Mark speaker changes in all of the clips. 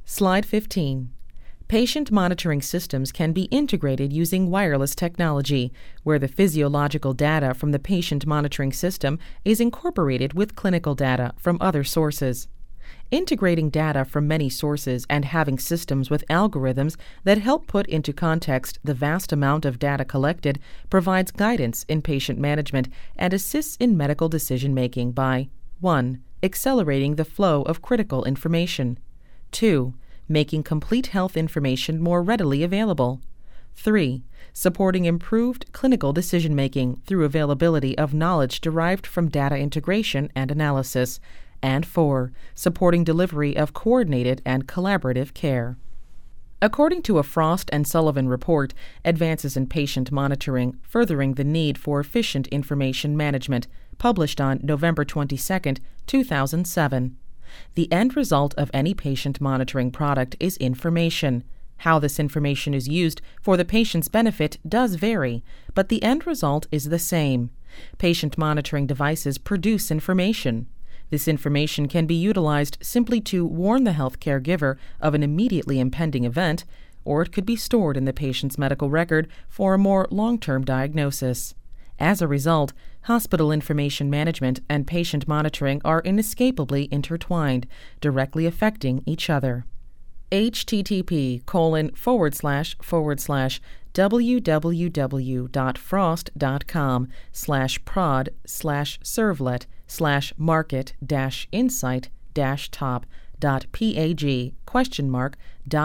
Speaker 1: Slide 15. Patient monitoring systems can be integrated using wireless technology, where the physiological data from the patient monitoring system is incorporated with clinical data from other sources. Integrating data from many sources and having systems with algorithms that help put into context the vast amount of data collected provides guidance in patient management and assists in medical decision-making by 1. Accelerating the flow of critical information. 2. Making complete health information more readily available. 3. Supporting improved clinical decision-making through availability of knowledge derived from data integration and analysis. And 4. Supporting delivery of coordinated and collaborative care. According to a Frost and Sullivan report, Advances in Patient Monitoring Furthering the Need for Efficient Information Management, published on November 22, 2007. The end result of any patient monitoring product is information. How this information is used for the patient's benefit does vary, but the end result is the same. Patient monitoring devices produce information. This information can be utilized simply to warn the healthcare giver of an immediately impending event, or it could be stored in the patient's medical record for a more long-term diagnosis. As a result, hospital information management and patient monitoring are inescapably intertwined, directly affecting each other.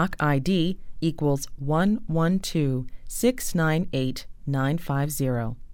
Speaker 1: http://www.frost.com/prod/servlet/market-insight-top.pag?doc ID =11269895.